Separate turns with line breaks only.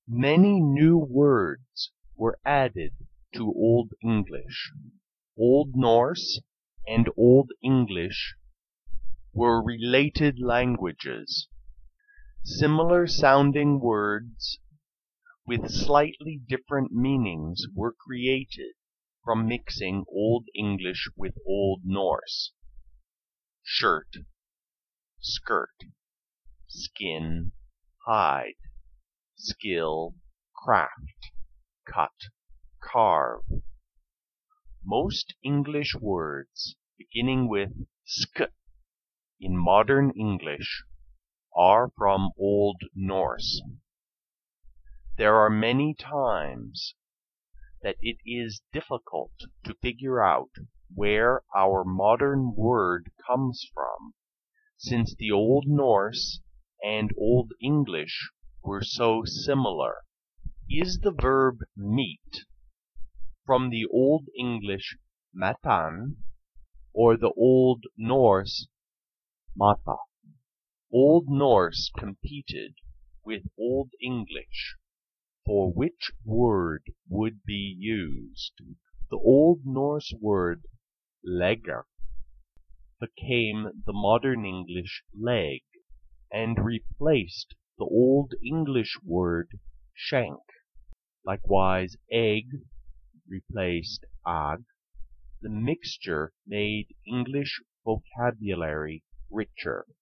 Many new words were added to Old English. Old Norse and Old English were related languages. Similar sounding words with slightly different meanings were created from mixing Old English with Old Norse. Shirt, skirt, skin, hide, skill, craft, cut, carve. Most English words beginning with sk in modern English are from Old Norse. There are many times that it is difficult to figure out where our modern word comes from, since the Old Norse and Old English were so similar. Is the verb meet from the Old English matan or the Old Norse mata? Old Norse competed with Old English for which word would be used. The Old Norse word legr became the modern English leg and replaced the Old English word shank. Likewise, egg replaced ag. The mixture made English vocabulary richer.